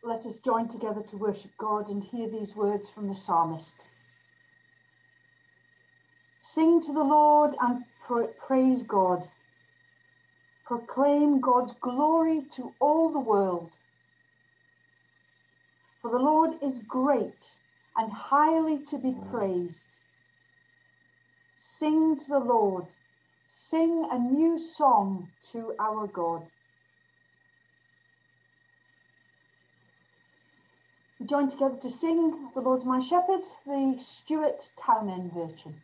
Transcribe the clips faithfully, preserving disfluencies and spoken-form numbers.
Let us join together to worship God and hear these words from the psalmist. Sing to the Lord and pra- praise God. Proclaim God's glory to all the world. For the Lord is great and highly to be praised. Sing to the Lord. Sing a new song to our God. We join together to sing The Lord's My Shepherd, the Stuart Townend version.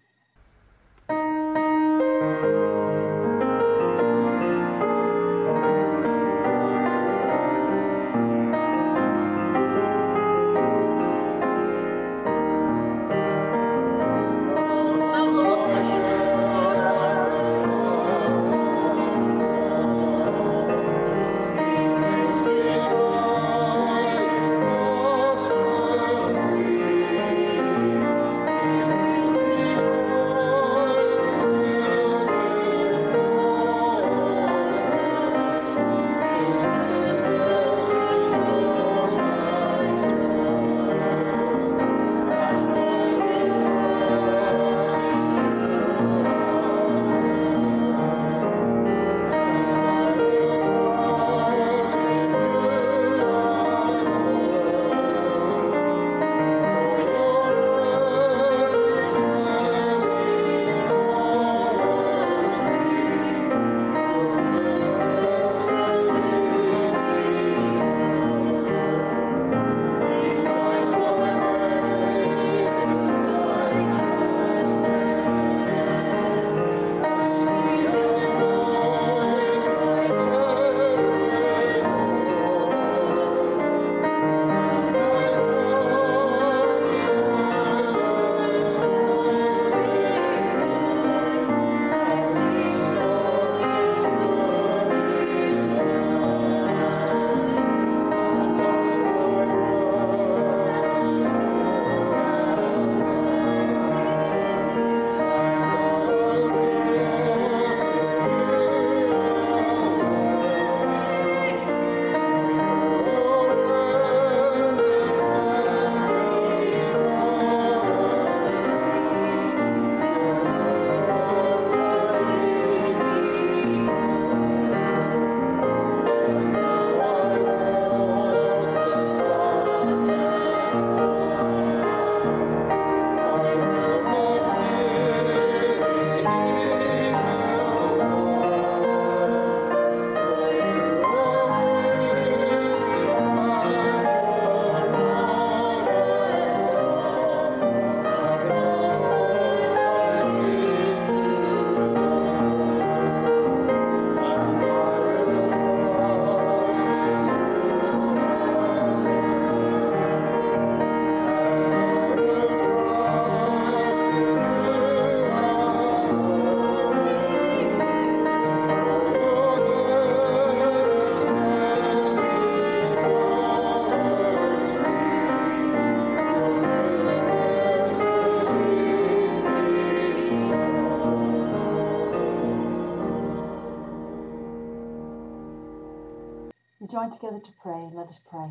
We join together to pray. Let us pray.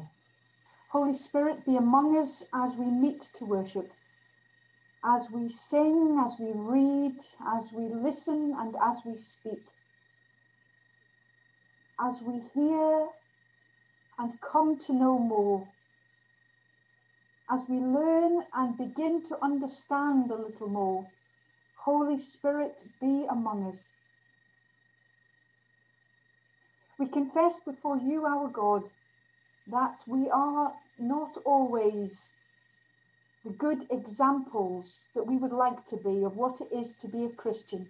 Holy Spirit, be among us as we meet to worship, as we sing, as we read, as we listen, and as we speak. As we hear and come to know more, as we learn and begin to understand a little more, Holy Spirit, be among us. We confess before you, our God, that we are not always the good examples that we would like to be of what it is to be a Christian.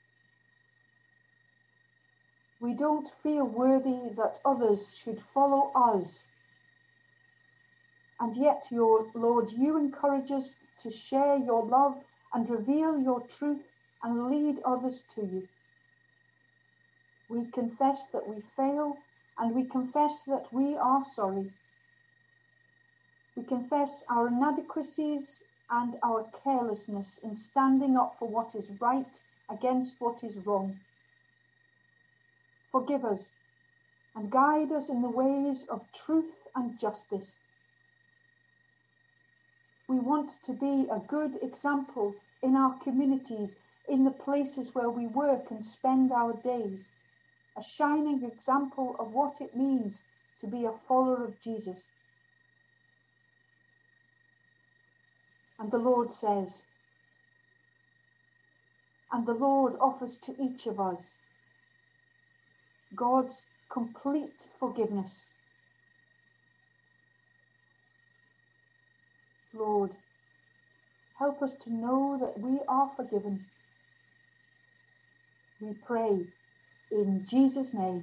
We don't feel worthy that others should follow us. And yet, your Lord, you encourage us to share your love and reveal your truth and lead others to you. We confess that we fail, and we confess that we are sorry. We confess our inadequacies and our carelessness in standing up for what is right against what is wrong. Forgive us, and guide us in the ways of truth and justice. We want to be a good example in our communities, in the places where we work and spend our days, a shining example of what it means to be a follower of Jesus. And the Lord says, and the Lord offers to each of us God's complete forgiveness. Lord, help us to know that we are forgiven. We pray in Jesus' name.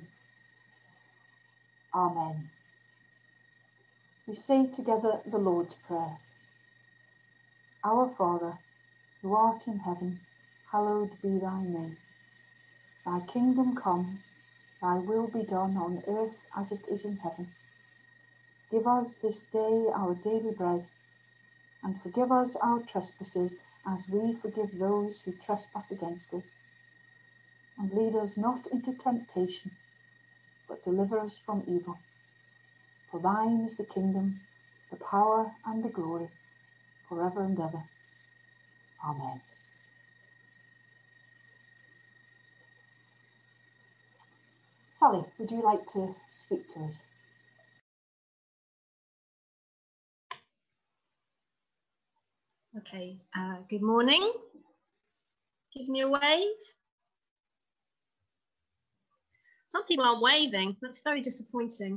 Amen. We say together the Lord's Prayer. Our Father, who art in heaven, hallowed be thy name. Thy kingdom come, thy will be done on earth as it is in heaven. Give us this day our daily bread, and forgive us our trespasses as we forgive those who trespass against us. And lead us not into temptation, but deliver us from evil. For thine is the kingdom, the power, and the glory, forever and ever. Amen. Sally, would you like to speak to us? Okay, uh, good morning. Give me a wave. Some people aren't waving. That's very disappointing.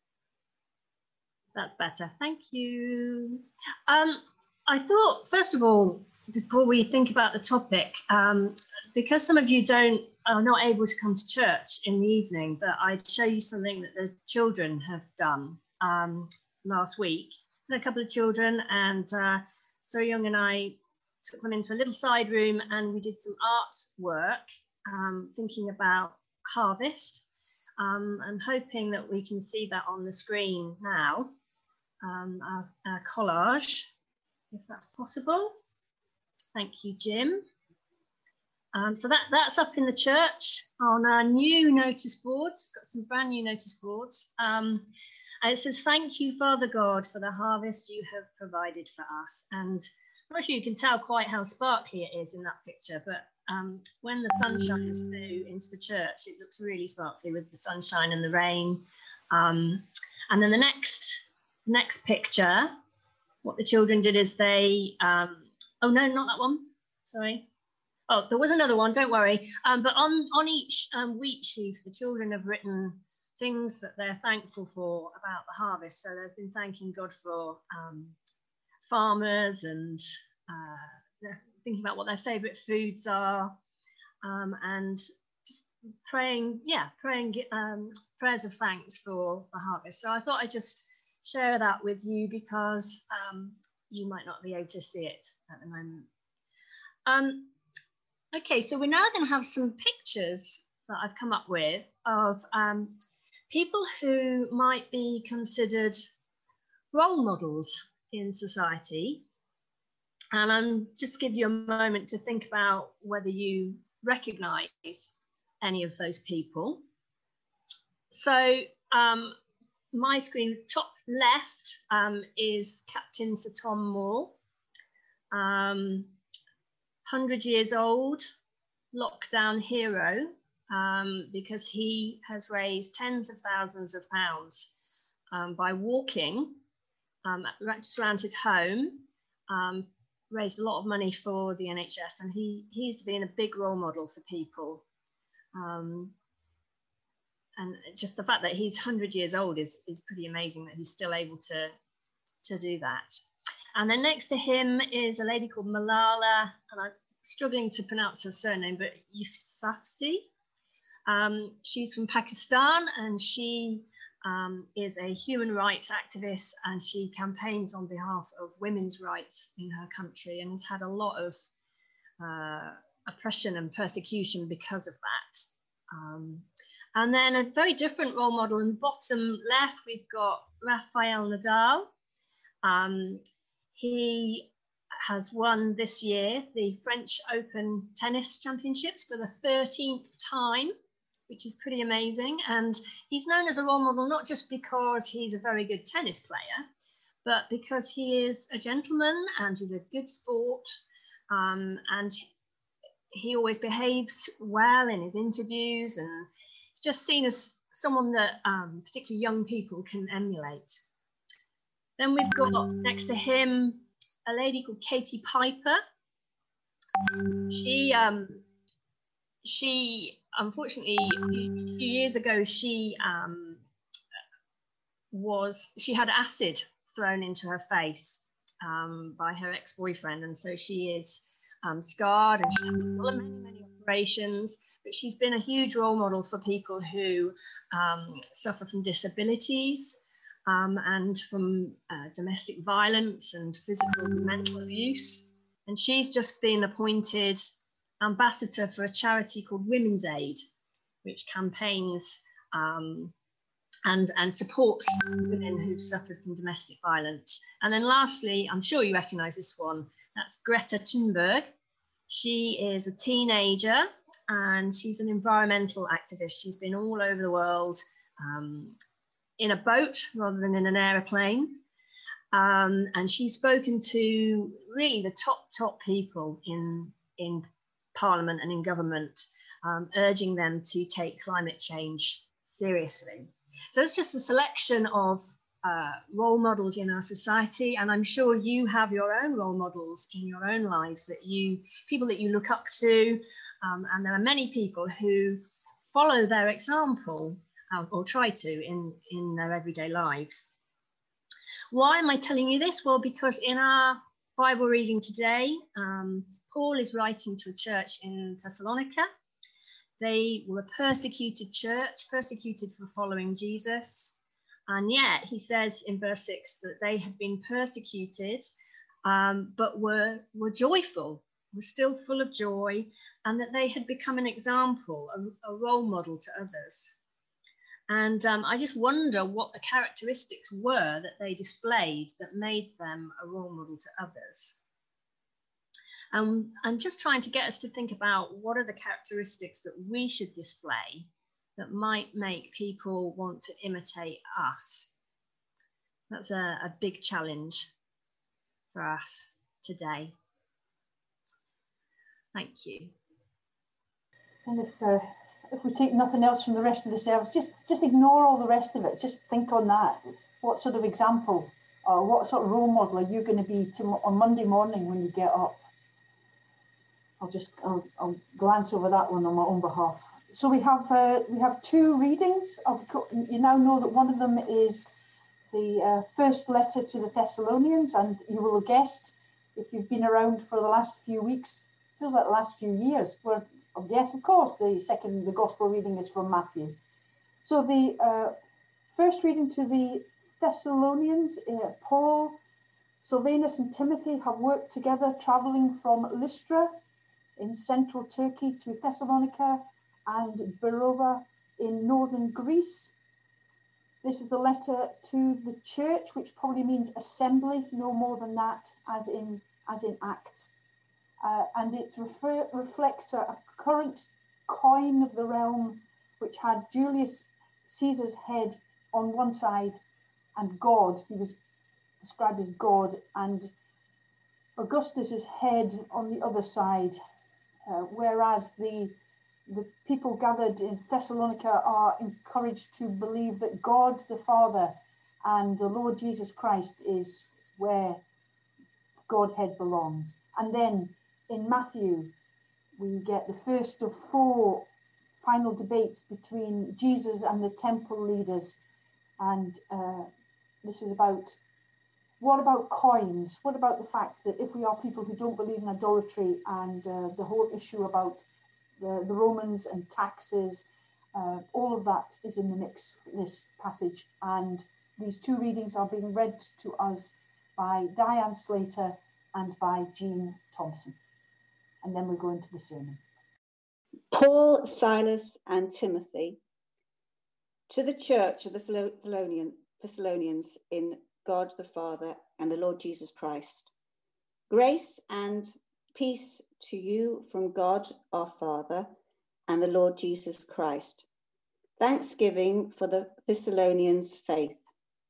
That's better. Thank you. Um, I thought, first of all, before we think about the topic, um, because some of you don't are not able to come to church in the evening, that I'd show you something that the children have done um, last week. A couple of children, and uh, So Young and I took them into a little side room and we did some art work, um, thinking about harvest. Um, I'm hoping that we can see that on the screen now, um, our, our collage, if that's possible. Thank you, Jim. Um, so that, that's up in the church on our new notice boards. We've got some brand new notice boards. Um, and it says, "Thank you, Father God, for the harvest you have provided for us." And I'm not sure you can tell quite how sparkly it is in that picture, but um, when the sun shines through into the church, it looks really sparkly with the sunshine and the rain. Um, and then the next, next picture, what the children did is they, um, oh no, not that one, sorry. Oh, there was another one, don't worry. Um, but on, on each um, wheat sheaf, the children have written things that they're thankful for about the harvest. So they've been thanking God for um, farmers, and uh, they're thinking about what their favourite foods are, um, and just praying, yeah, praying um, prayers of thanks for the harvest. So I thought I'd just share that with you because um, you might not be able to see it at the moment. Um, okay, so we're now going to have some pictures that I've come up with of um, people who might be considered role models in society. And I'm just give you a moment to think about whether you recognise any of those people. So um, my screen, top left, um, is Captain Sir Tom Moore, um, one hundred years old, lockdown hero, um, because he has raised tens of thousands of pounds um, by walking um, just around his home, um, raised a lot of money for the N H S, and he he's been a big role model for people. Um, and just the fact that he's one hundred years old is, is pretty amazing, that he's still able to, to do that. And then next to him is a lady called Malala, and I'm struggling to pronounce her surname, but Yousafzai. Um, she's from Pakistan, and she um, is a human rights activist, and she campaigns on behalf of women's rights in her country, and has had a lot of uh, oppression and persecution because of that. Um, and then a very different role model in the bottom left, we've got Rafael Nadal. Um, he has won this year the French Open Tennis Championships for the thirteenth time. which is pretty amazing. And he's known as a role model not just because he's a very good tennis player, but because he is a gentleman and he's a good sport, um, and he always behaves well in his interviews, and he's just seen as someone that um, particularly young people can emulate. Then we've got next to him a lady called Katie Piper. She, um, she unfortunately, a few years ago, she um, was she had acid thrown into her face um, by her ex-boyfriend, and so she is um, scarred, and she's had many, many operations. But she's been a huge role model for people who um, suffer from disabilities um, and from uh, domestic violence and physical and mental abuse. And she's just been appointed ambassador for a charity called Women's Aid, which campaigns um, and, and supports women who've suffered from domestic violence. And then lastly, I'm sure you recognise this one, that's Greta Thunberg. She is a teenager and she's an environmental activist. She's been all over the world um, in a boat rather than in an aeroplane. Um, and she's spoken to really the top, top people in, in Parliament and in government, um, urging them to take climate change seriously. So it's just a selection of uh, role models in our society, and I'm sure you have your own role models in your own lives, that you, people that you look up to, um, and there are many people who follow their example uh, or try to in, in their everyday lives. Why am I telling you this? Well, because in our Bible reading today, um, Paul is writing to a church in Thessalonica. They were a persecuted church, persecuted for following Jesus. And yet he says in verse six that they had been persecuted, um, but were, were joyful, were still full of joy, and that they had become an example, a, a role model to others. And um, I just wonder what the characteristics were that they displayed that made them a role model to others. Um, and just trying to get us to think about what are the characteristics that we should display that might make people want to imitate us. That's a, a big challenge for us today. Thank you. And if, uh, if we take nothing else from the rest of the service, just, just ignore all the rest of it. Just think on that. What sort of example or what sort of role model are you going to be to, on Monday morning when you get up? I'll just I'll, I'll glance over that one on my own behalf. So we have uh, we have two readings. Of, you now know that one of them is the uh, first letter to the Thessalonians, and you will have guessed, if you've been around for the last few weeks, feels like the last few years, where, oh, yes, of course, the second, the gospel reading is from Matthew. So the uh, first reading to the Thessalonians, uh, Paul, Silvanus and Timothy have worked together, travelling from Lystra in central Turkey to Thessalonica and Beroea in northern Greece. This is the letter to the church, which probably means assembly, no more than that, as in as in Acts. Uh, and it refer, reflects a, a current coin of the realm, which had Julius Caesar's head on one side and God, he was described as God, and Augustus's head on the other side. Uh, whereas the the people gathered in Thessalonica are encouraged to believe that God the Father and the Lord Jesus Christ is where Godhead belongs. And then in Matthew, we get the first of four final debates between Jesus and the temple leaders. And uh, this is about, what about coins? What about the fact that if we are people who don't believe in idolatry, and uh, the whole issue about the, the Romans and taxes, uh, all of that is in the mix for this passage. And these two readings are being read to us by Diane Slater and by Jean Thompson. And then we go into the sermon. Paul, Silas, and Timothy, to the church of the Thessalonians in God the Father and the Lord Jesus Christ. Grace and peace to you from God our Father and the Lord Jesus Christ. thanksgiving for the Thessalonians' faith.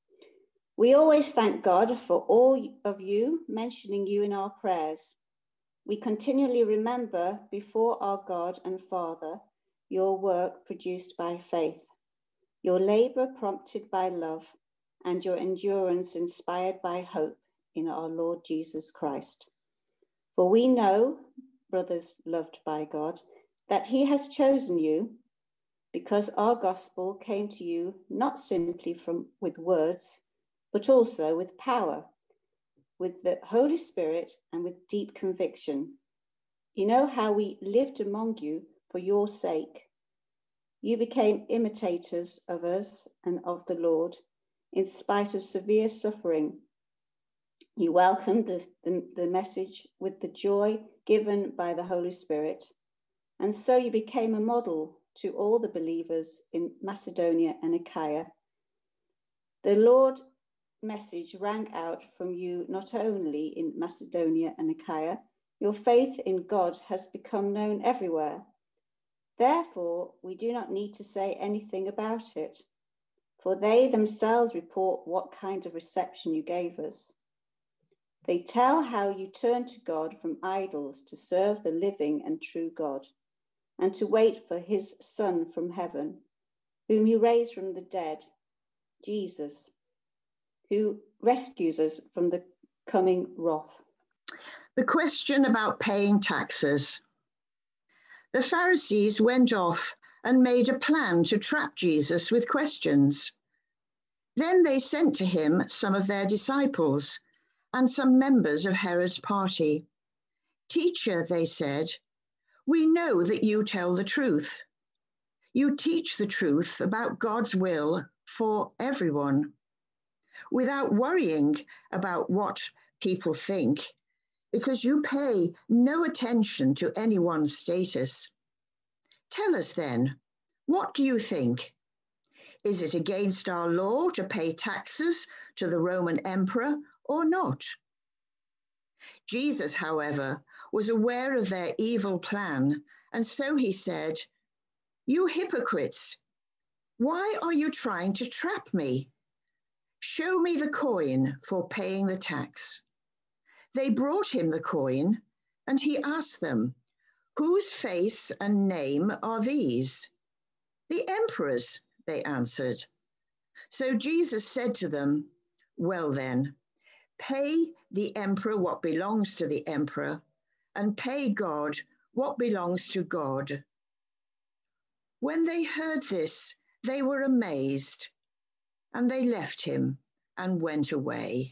We always thank God for all of you, mentioning you in our prayers. We continually remember before our God and Father your work produced by faith, your labour prompted by love, and your endurance inspired by hope in our Lord Jesus Christ. For we know, brothers loved by God, that he has chosen you, because our gospel came to you not simply from with words, but also with power, with the Holy Spirit and with deep conviction. You know how we lived among you for your sake. You became imitators of us and of the Lord, in spite of severe suffering. You welcomed the, the, the message with the joy given by the Holy Spirit, and so you became a model to all the believers in Macedonia and Achaia. The Lord message rang out from you not only in Macedonia and Achaia, your faith in God has become known everywhere. Therefore, we do not need to say anything about it, for they themselves report what kind of reception you gave us. They tell how you turned to God from idols to serve the living and true God, and to wait for his Son from heaven, whom he raised from the dead, Jesus, who rescues us from the coming wrath. The question about paying taxes. The Pharisees went off and made a plan to trap Jesus with questions. Then they sent to him some of their disciples and some members of Herod's party. "Teacher," they said, "we know that you tell the truth. You teach the truth about God's will for everyone, without worrying about what people think, because you pay no attention to anyone's status. Tell us then, what do you think? Is it against our law to pay taxes to the Roman emperor or not?" Jesus, however, was aware of their evil plan, and so he said, "You hypocrites, why are you trying to trap me? Show me the coin for paying the tax." They brought him the coin, and he asked them, "Whose face and name are these?" "The emperor's," they answered. So Jesus said to them, "Well then, pay the emperor what belongs to the emperor, and pay God what belongs to God." When they heard this, they were amazed, and they left him and went away.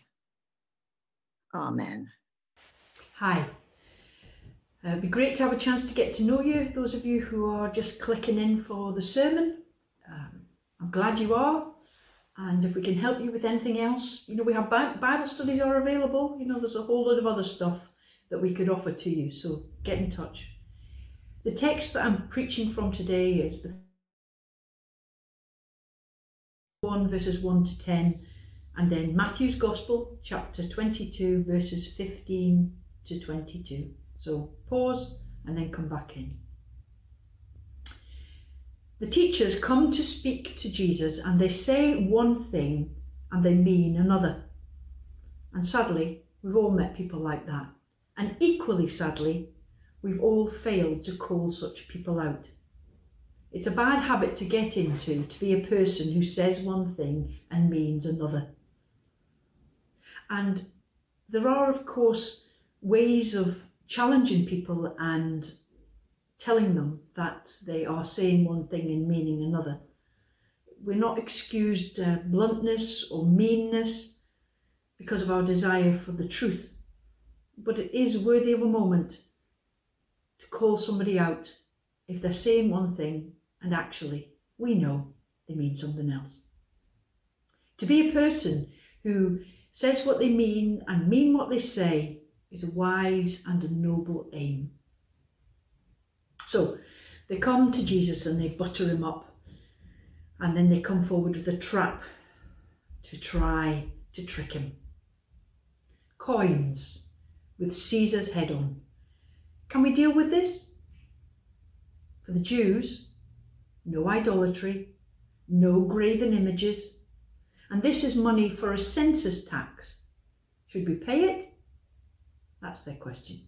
Amen. Hi. Uh, it'd be great to have a chance to get to know you, those of you who are just clicking in for the sermon. Um, I'm glad you are. And if we can help you with anything else, you know, we have Bible studies are available. You know, there's a whole lot of other stuff that we could offer to you. So get in touch. The text that I'm preaching from today is the one verses one to ten, and then Matthew's Gospel, chapter twenty-two, verses fifteen to twenty-two. So pause and then come back in. The teachers come to speak to Jesus, and they say one thing and they mean another. And sadly, we've all met people like that. And equally sadly, we've all failed to call such people out. It's a bad habit to get into, to be a person who says one thing and means another. And there are, of course, ways of challenging people and telling them that they are saying one thing and meaning another. We're not excused uh, bluntness or meanness because of our desire for the truth, but it is worthy of a moment to call somebody out if they're saying one thing and actually we know they mean something else. To be a person who says what they mean and mean what they say is a wise and a noble aim. So they come to Jesus and they butter him up, and then they come forward with a trap to try to trick him. Coins with Caesar's head on. Can we deal with this? For the Jews, no idolatry, no graven images, and this is money for a census tax. Should we pay it? That's their question.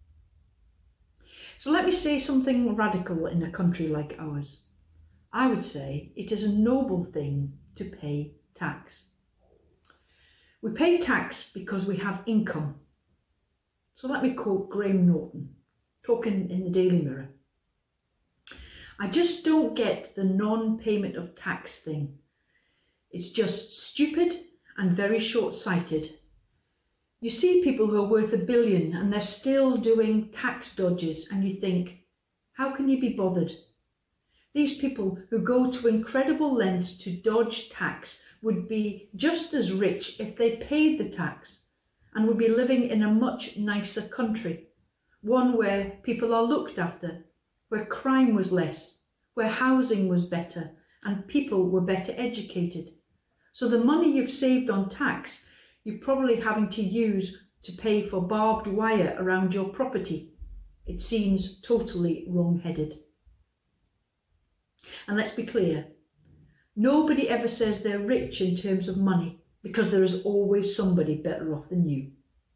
So let me say something radical in a country like ours. I would say it is a noble thing to pay tax. We pay tax because we have income. So let me quote Graham Norton, talking in the Daily Mirror. I just don't get the non-payment of tax thing. It's just stupid and very short-sighted. You see people who are worth a billion and they're still doing tax dodges, and you think, how can you be bothered? These people who go to incredible lengths to dodge tax would be just as rich if they paid the tax, and would be living in a much nicer country, one where people are looked after, where crime was less, where housing was better, and people were better educated. So the money you've saved on tax, you're probably having to use to pay for barbed wire around your property. It seems totally wrong-headed. And let's be clear, nobody ever says they're rich in terms of money, because there is always somebody better off than you.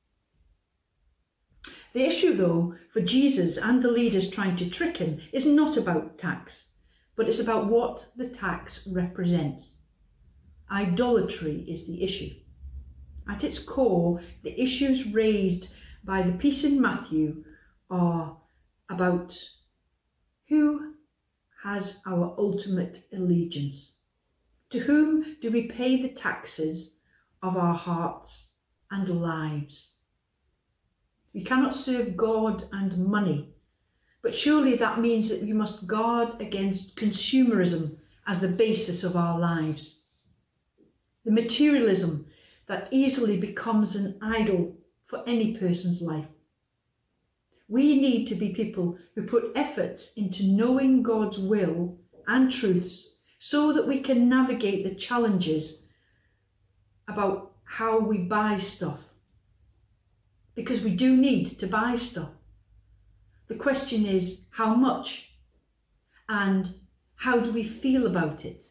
The issue, though, for Jesus and the leaders trying to trick him is not about tax, but it's about what the tax represents. Idolatry is the issue. At its core, the issues raised by the piece in Matthew are about who has our ultimate allegiance. To whom do we pay the taxes of our hearts and lives? We cannot serve God and money, but surely that means that we must guard against consumerism as the basis of our lives. The materialism that easily becomes an idol for any person's life. We need to be people who put efforts into knowing God's will and truths so that we can navigate the challenges about how we buy stuff. Because we do need to buy stuff. The question is how much, and how do we feel about it?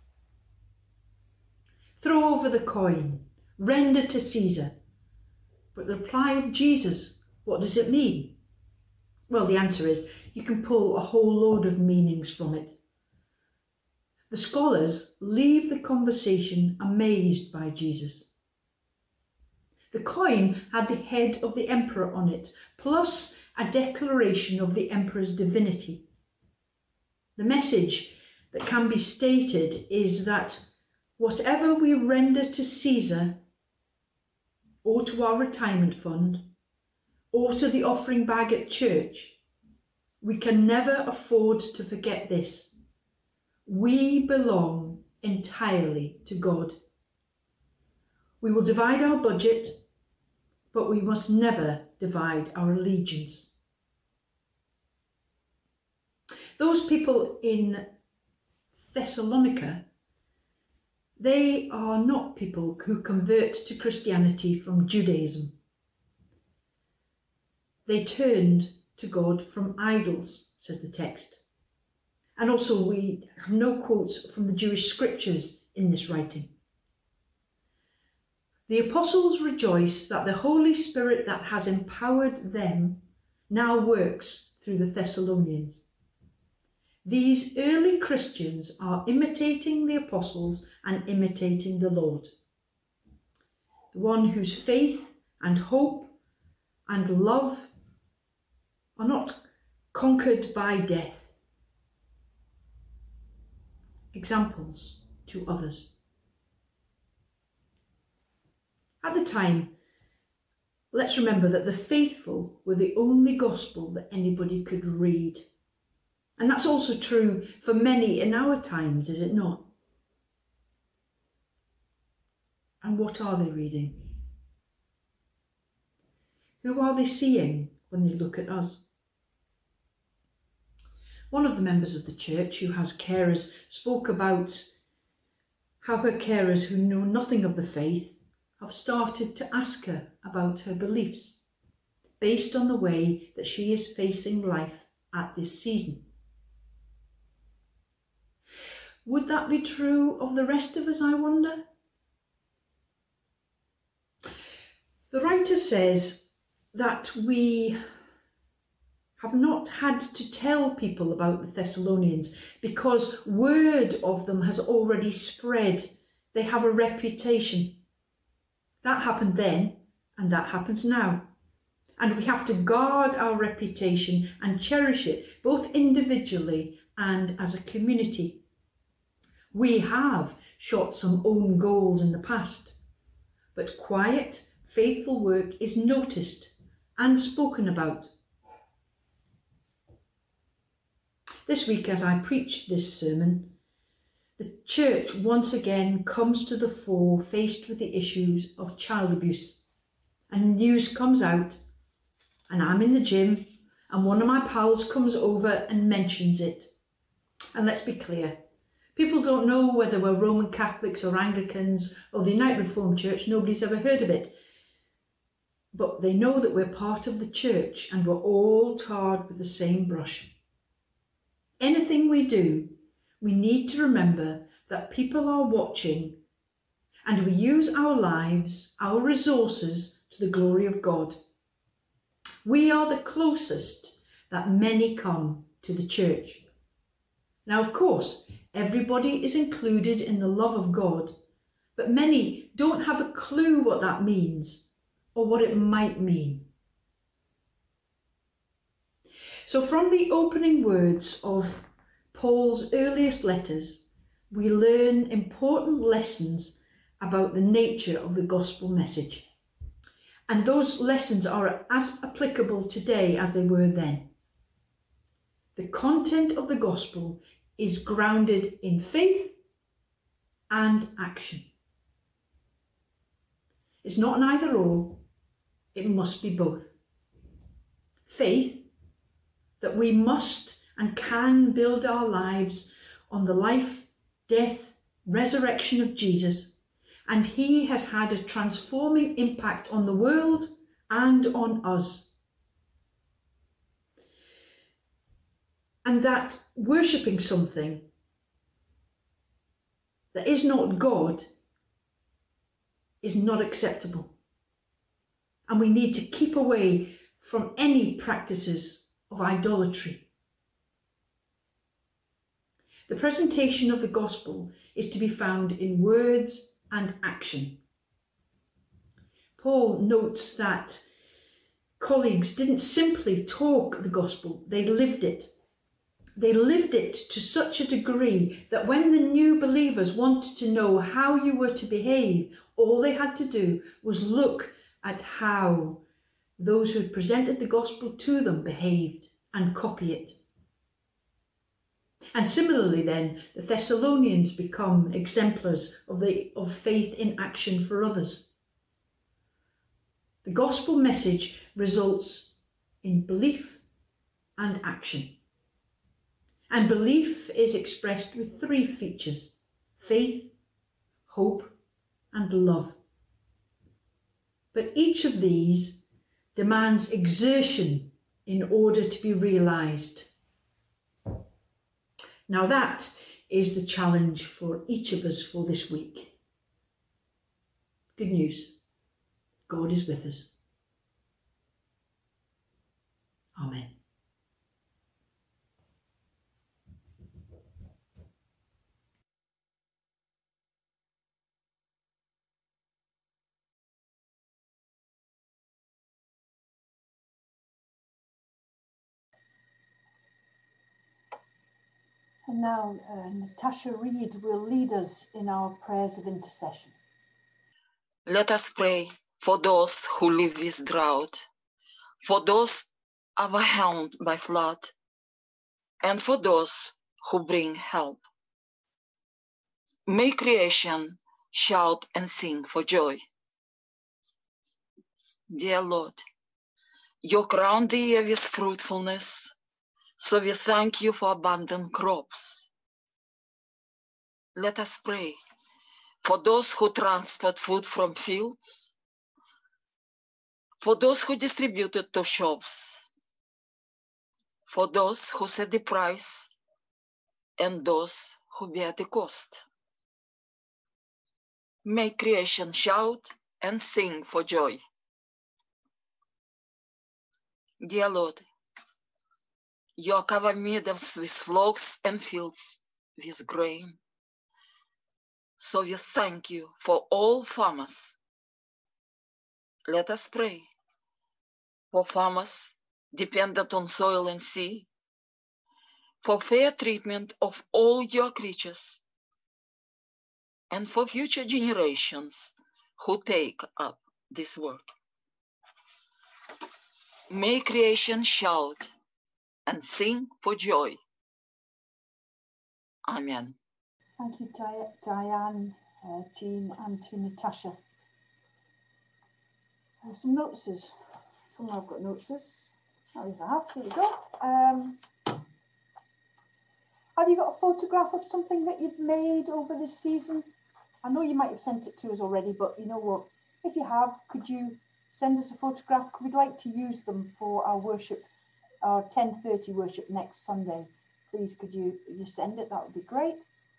Throw over the coin, render to Caesar. But the reply of Jesus, what does it mean? Well, the answer is you can pull a whole load of meanings from it. The scholars leave the conversation amazed by Jesus. The coin had the head of the emperor on it, plus a declaration of the emperor's divinity. The message that can be stated is that whatever we render to Caesar, or to our retirement fund, or to the offering bag at church, we can never afford to forget this. We belong entirely to God. We will divide our budget, but we must never divide our allegiance. Those people in Thessalonica, they are not people who convert to Christianity from Judaism. They turned to God from idols, says the text. And also we have no quotes from the Jewish scriptures in this writing. The apostles rejoice that the Holy Spirit that has empowered them now works through the Thessalonians. These early Christians are imitating the apostles and imitating the Lord, the one whose faith and hope and love are not conquered by death. Examples to others. At the time, let's remember that the faithful were the only gospel that anybody could read. And that's also true for many in our times, is it not? And what are they reading? Who are they seeing when they look at us? One of the members of the church who has carers spoke about how her carers who know nothing of the faith have started to ask her about her beliefs based on the way that she is facing life at this season. Would that be true of the rest of us, I wonder? The writer says that we have not had to tell people about the Thessalonians because word of them has already spread. They have a reputation. That happened then, and that happens now. And we have to guard our reputation and cherish it, both individually and as a community. We have shot some own goals in the past, but quiet, faithful work is noticed and spoken about. This week, as I preached this sermon, the church once again comes to the fore, faced with the issues of child abuse. And news comes out, and I'm in the gym, and one of my pals comes over and mentions it. And let's be clear, people don't know whether we're Roman Catholics or Anglicans or the United Reformed Church. Nobody's ever heard of it. But they know that we're part of the church and we're all tarred with the same brush. Anything we do, we need to remember that people are watching, and we use our lives, our resources to the glory of God. We are the closest that many come to the church. Now, of course, everybody is included in the love of God, but many don't have a clue what that means or what it might mean. So from the opening words of Paul's earliest letters, we learn important lessons about the nature of the gospel message. And those lessons are as applicable today as they were then. The content of the gospel is grounded in faith and action. It's not an either or, it must be both. Faith, that we must and can build our lives on the life, death, resurrection of Jesus, and he has had a transforming impact on the world and on us. And that worshipping something that is not God is not acceptable. And we need to keep away from any practices of idolatry. The presentation of the gospel is to be found in words and action. Paul notes that colleagues didn't simply talk the gospel, they lived it. They lived it to such a degree that when the new believers wanted to know how you were to behave, all they had to do was look at how those who had presented the gospel to them behaved and copy it. And similarly then, the Thessalonians become exemplars of, the, of faith in action for others. The gospel message results in belief and action. And belief is expressed with three features: faith, hope, and love. But each of these demands exertion in order to be realised. Now that is the challenge for each of us for this week. Good news, God is with us. Amen. And now uh, Natasha Reid will lead us in our prayers of intercession. Let us pray for those who live with drought, for those overwhelmed by flood, and for those who bring help. May creation shout and sing for joy. Dear Lord, you crown the year with fruitfulness, so we thank you for abundant crops. Let us pray for those who transport food from fields, for those who distribute it to shops, for those who set the price, and those who bear the cost. May creation shout and sing for joy. Dear Lord, you cover meadows with flocks and fields with grain. So we thank you for all farmers. Let us pray for farmers dependent on soil and sea, for fair treatment of all your creatures, and for future generations who take up this work. May creation shout and sing for joy. Amen. Thank you, Di- Diane, uh, Jean, and to Natasha. Uh, some notices. Somewhere I've got notices. Oh, yes, I have. Here we go. Um, have you got a photograph of something that you've made over this season? I know you might have sent it to us already, but you know what? If you have, could you send us a photograph? We'd like to use them for our worship, our ten thirty worship next Sunday. Please, could you, you send it? That would be great.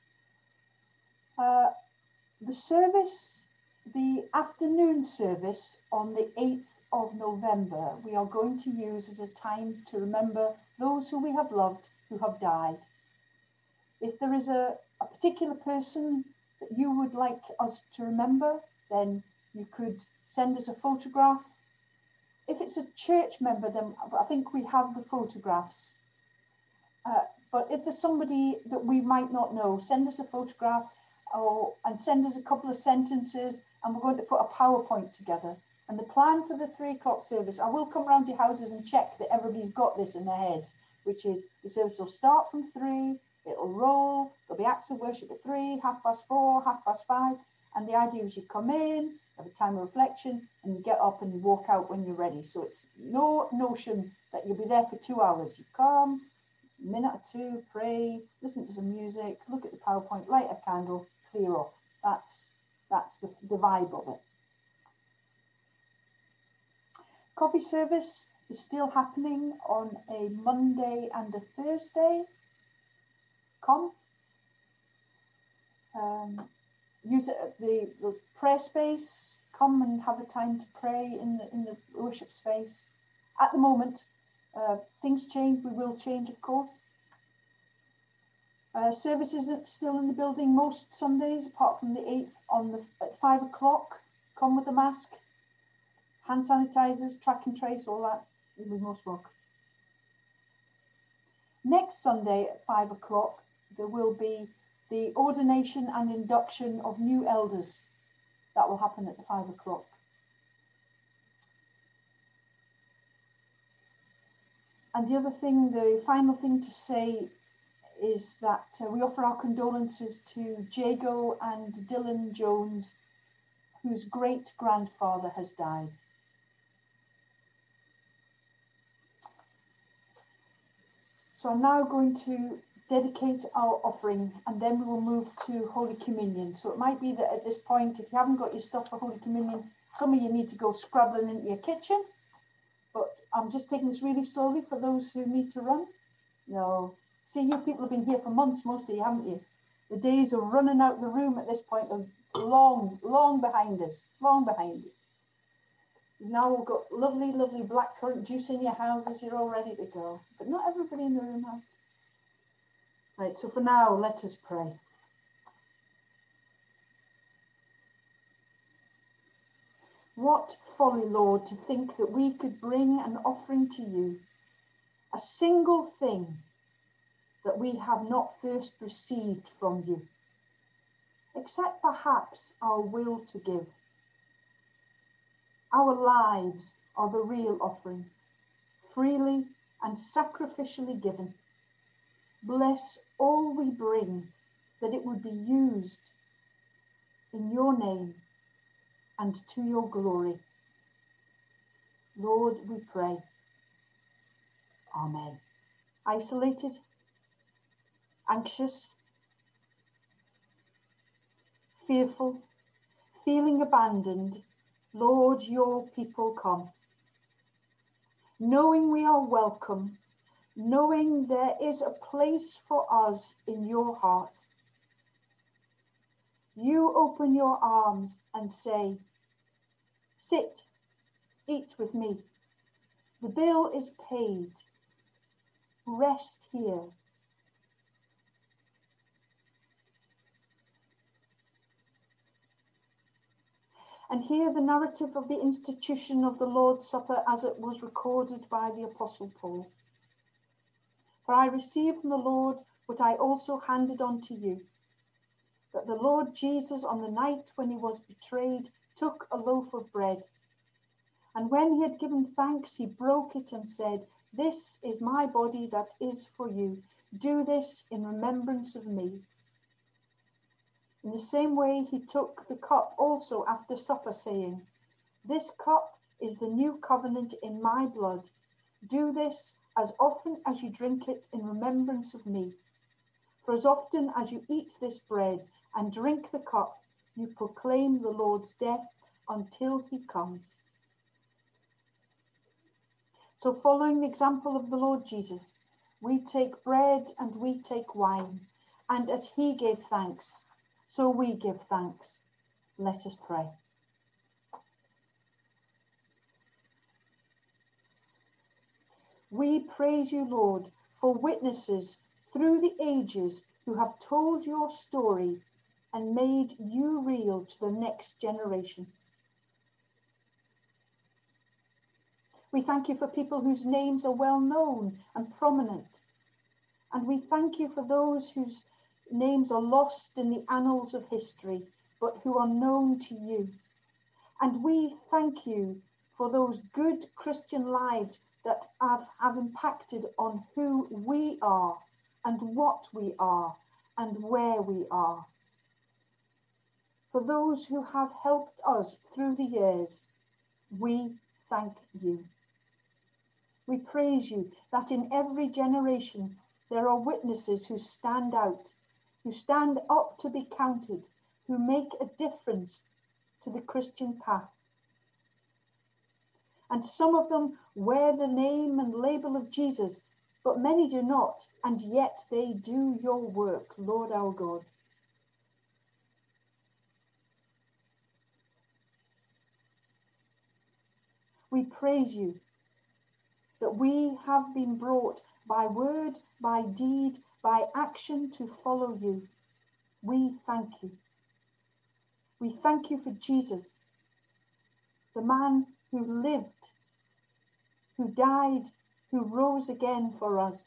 Uh, the service, the afternoon service on the eighth of November, we are going to use as a time to remember those who we have loved who have died. If there is a, a particular person that you would like us to remember, then you could send us a photograph. If it's a church member, then I think we have the photographs. Uh, but if there's somebody that we might not know, send us a photograph or, and send us a couple of sentences, and we're going to put a PowerPoint together. And the plan for the three o'clock service, I will come around to your houses and check that everybody's got this in their heads, which is the service will start from three, it'll roll, there'll be acts of worship at three, half past four, half past five, and the idea is you come in, have a time of reflection, and you get up and you walk out when you're ready. So it's no notion that you'll be there for two hours. You come, a minute or two, pray, listen to some music, look at the PowerPoint, light a candle, clear off. That's, that's the, the vibe of it. Coffee service is still happening on a Monday and a Thursday. Come. Um, use it at the, the prayer space. Come and have a time to pray in the, in the worship space. At the moment, uh, things change. We will change, of course. Uh, services are still in the building most Sundays, apart from the eighth on the at five o'clock. Come with a mask. Hand sanitizers, track and trace, all that, you'll be most welcome. Next Sunday at five o'clock, there will be the ordination and induction of new elders. That will happen at the five o'clock. And the other thing, the final thing to say is that uh, we offer our condolences to Jago and Dylan Jones, whose great grandfather has died. So I'm now going to dedicate our offering, and then we will move to Holy Communion. So it might be that at this point, if you haven't got your stuff for Holy Communion, some of you need to go scrabbling into your kitchen. But I'm just taking this really slowly for those who need to run. No. See, you people have been here for months, most of you, haven't you? The days of running out the room at this point are long, long behind us, long behind you. Now we've got lovely, lovely blackcurrant juice in your houses. You're all ready to go. But not everybody in the room has. Right, so for now, let us pray. What folly, Lord, to think that we could bring an offering to you, a single thing that we have not first received from you, except perhaps our will to give. Our lives are the real offering, freely and sacrificially given. Bless all we bring, that it would be used in your name and to your glory. Lord, we pray. Amen. Isolated, anxious, fearful, feeling abandoned, Lord, your people come. Knowing we are welcome, knowing there is a place for us in your heart, you open your arms and say, sit, eat with me. The bill is paid. Rest here. And hear the narrative of the institution of the Lord's Supper as it was recorded by the Apostle Paul. For I received from the Lord what I also handed on to you, that the Lord Jesus, on the night when he was betrayed, took a loaf of bread. And when he had given thanks, he broke it and said, this is my body that is for you. Do this in remembrance of me. In the same way, he took the cup also after supper, saying, this cup is the new covenant in my blood. Do this as often as you drink it in remembrance of me. For as often as you eat this bread and drink the cup, you proclaim the Lord's death until he comes. So following the example of the Lord Jesus, we take bread and we take wine, and as he gave thanks, so we give thanks. Let us pray. We praise you, Lord, for witnesses through the ages who have told your story and made you real to the next generation. We thank you for people whose names are well known and prominent. And we thank you for those whose names are lost in the annals of history, but who are known to you. And we thank you for those good Christian lives that have, have impacted on who we are and what we are and where we are. For those who have helped us through the years, we thank you. We praise you that in every generation there are witnesses who stand out, who stand up to be counted, who make a difference to the Christian path. And some of them wear the name and label of Jesus, but many do not, and yet they do your work, Lord our God. We praise you that we have been brought by word, by deed, by action to follow you. We thank you. We thank you for Jesus, the man who lived, who died, who rose again for us.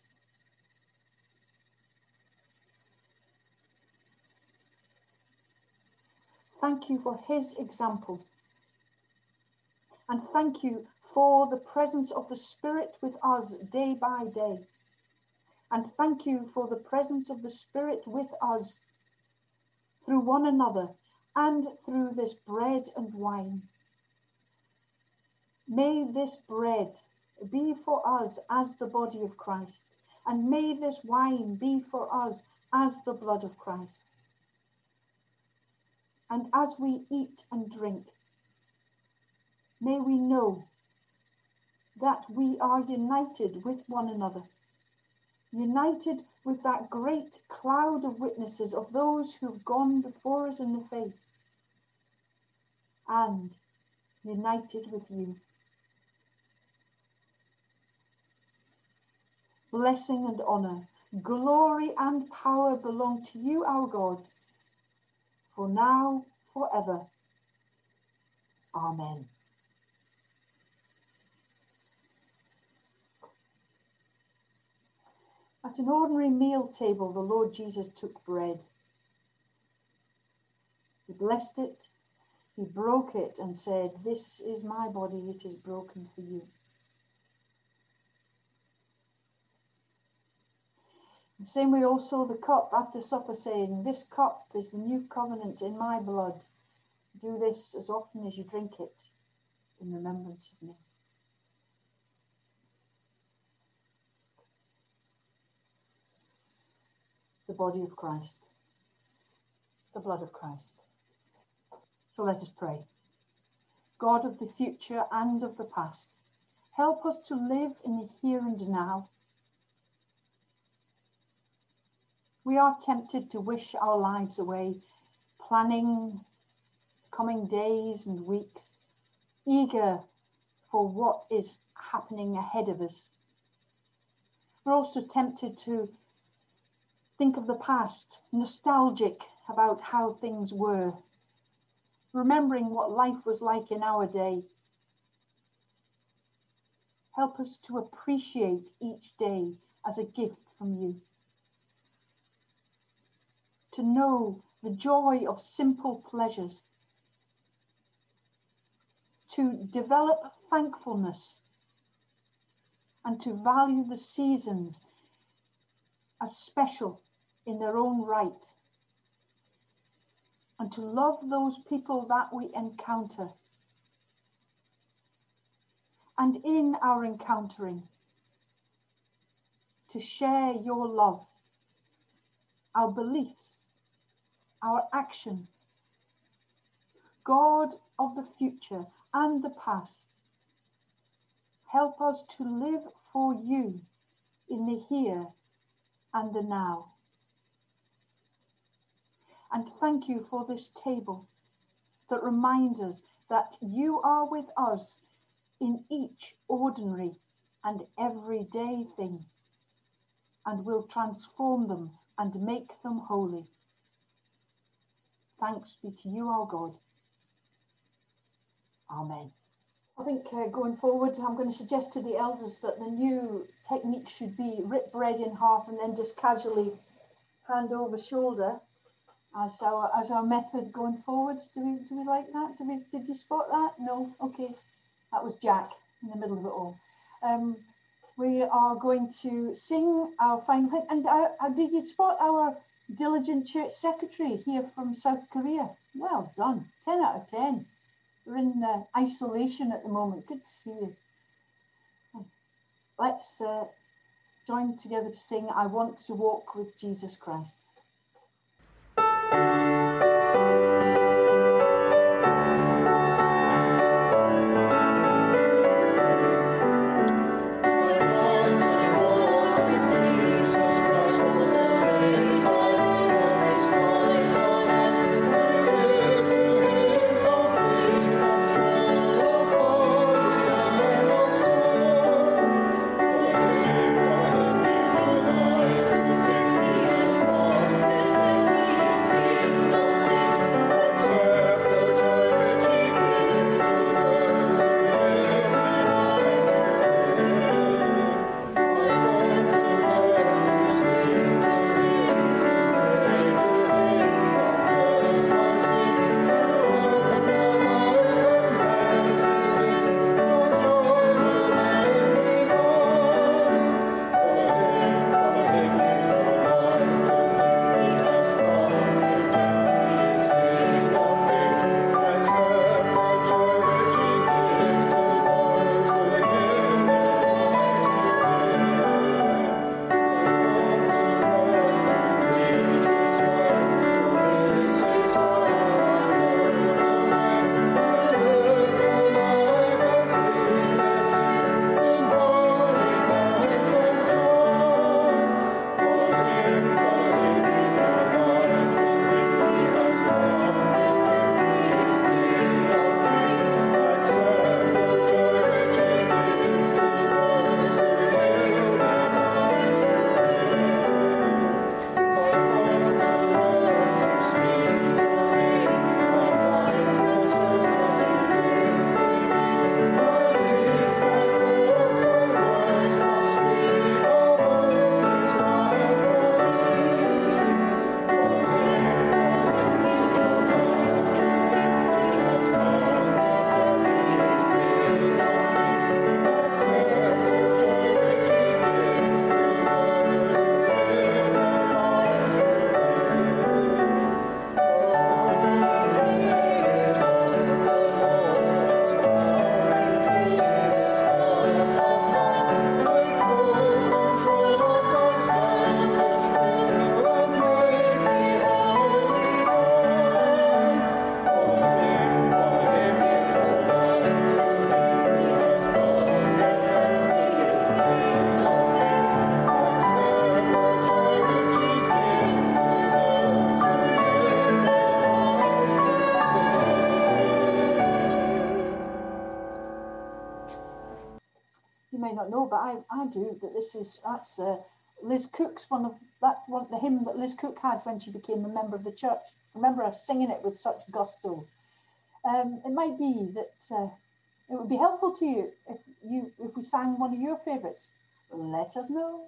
Thank you for his example. And thank you for the presence of the Spirit with us day by day. And thank you for the presence of the Spirit with us through one another and through this bread and wine. May this bread be for us as the body of Christ, and may this wine be for us as the blood of Christ. And as we eat and drink, may we know that we are united with one another, united with that great cloud of witnesses of those who have gone before us in the faith, and united with you. Blessing and honour, glory and power belong to you, our God, for now, forever. Amen. At an ordinary meal table, the Lord Jesus took bread. He blessed it, he broke it and said, this is my body, it is broken for you. The same way also the cup after supper, saying, this cup is the new covenant in my blood. Do this as often as you drink it in remembrance of me. The body of Christ, the blood of Christ. So let us pray. God of the future and of the past, help us to live in the here and now. We are tempted to wish our lives away, planning coming days and weeks, eager for what is happening ahead of us. We're also tempted to think of the past, nostalgic about how things were, remembering what life was like in our day. Help us to appreciate each day as a gift from you. To know the joy of simple pleasures. To develop thankfulness and to value the seasons as special in their own right. And to love those people that we encounter. And in our encountering, to share your love, our beliefs, our action. God of the future and the past, help us to live for you in the here and the now. And thank you for this table that reminds us that you are with us in each ordinary and everyday thing, and will transform them and make them holy. Thanks be to you, our God. Amen. I think uh, going forward, I'm going to suggest to the elders that the new technique should be rip bread in half and then just casually hand over shoulder as our as our method going forwards. Do we do we like that? Do we did you spot that? No? Okay. That was Jack in the middle of it all. Um, we are going to sing our final hymn. And uh, uh, did you spot our diligent church secretary here from South Korea? Well done. ten out of ten. We're in uh, isolation at the moment. Good to see you. Let's uh, join together to sing I Want to Walk with Jesus Christ. Thank you. may not know, but I, I do, that this is, that's uh, Liz Cook's one of, that's one, the hymn that Liz Cook had when she became a member of the church. I remember her singing it with such gusto. Um, it might be that uh, it would be helpful to you if you if we sang one of your favourites. Let us know.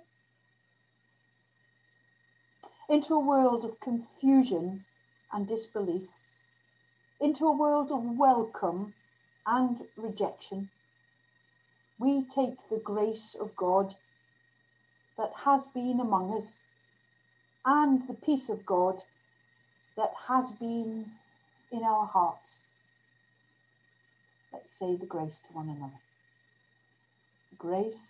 Into a world of confusion and disbelief, into a world of welcome and rejection, we take the grace of God that has been among us and the peace of God that has been in our hearts. Let's say the grace to one another. The grace